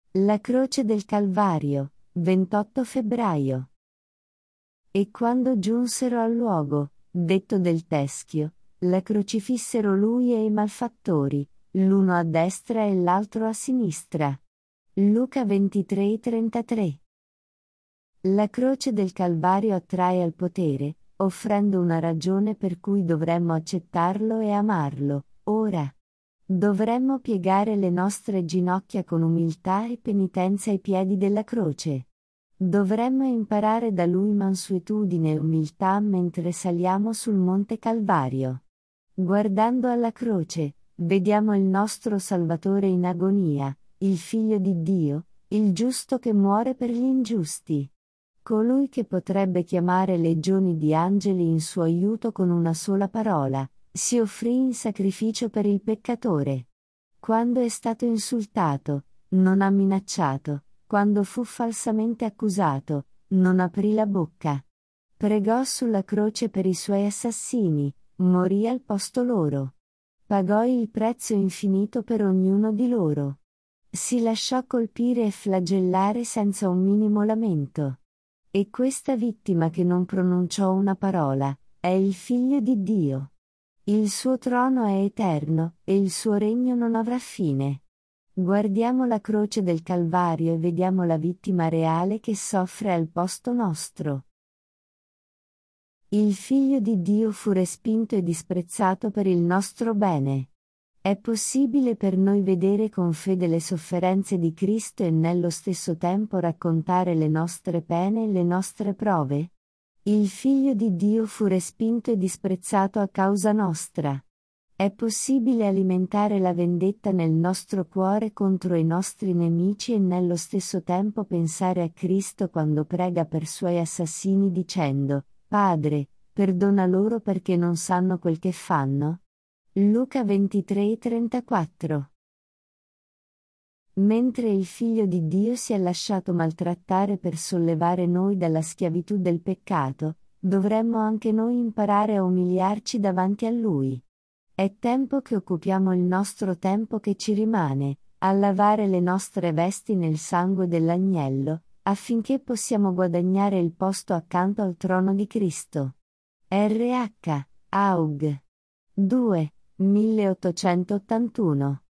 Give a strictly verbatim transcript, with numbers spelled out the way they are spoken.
La croce del Calvario, ventotto febbraio. E quando giunsero al luogo, detto del Teschio, la crocifissero lui e i malfattori, l'uno a destra e l'altro a sinistra. Luca ventitré trentatré. La croce del Calvario attrae al potere, offrendo una ragione per cui dovremmo accettarlo e amarlo, ora. Dovremmo piegare le nostre ginocchia con umiltà e penitenza ai piedi della croce. Dovremmo imparare da lui mansuetudine e umiltà mentre saliamo sul Monte Calvario. Guardando alla croce, vediamo il nostro Salvatore in agonia, il Figlio di Dio, il giusto che muore per gli ingiusti. Colui che potrebbe chiamare legioni di angeli in suo aiuto con una sola parola, si offrì in sacrificio per il peccatore. Quando è stato insultato, non ha minacciato, quando fu falsamente accusato, non aprì la bocca. Pregò sulla croce per i suoi assassini, morì al posto loro. Pagò il prezzo infinito per ognuno di loro. Si lasciò colpire e flagellare senza un minimo lamento. E questa vittima che non pronunciò una parola, è il Figlio di Dio. Il suo trono è eterno, e il suo regno non avrà fine. Guardiamo la croce del Calvario e vediamo la vittima reale che soffre al posto nostro. Il Figlio di Dio fu respinto e disprezzato per il nostro bene. È possibile per noi vedere con fede le sofferenze di Cristo e nello stesso tempo raccontare le nostre pene e le nostre prove? Il Figlio di Dio fu respinto e disprezzato a causa nostra. È possibile alimentare la vendetta nel nostro cuore contro i nostri nemici e nello stesso tempo pensare a Cristo quando prega per suoi assassini dicendo: Padre, perdona loro perché non sanno quel che fanno? Luca ventitré trentaquattro. Mentre il Figlio di Dio si è lasciato maltrattare per sollevare noi dalla schiavitù del peccato, dovremmo anche noi imparare a umiliarci davanti a Lui. È tempo che occupiamo il nostro tempo che ci rimane, a lavare le nostre vesti nel sangue dell'agnello, affinché possiamo guadagnare il posto accanto al trono di Cristo. R H. Aug. due. milleottocentottantuno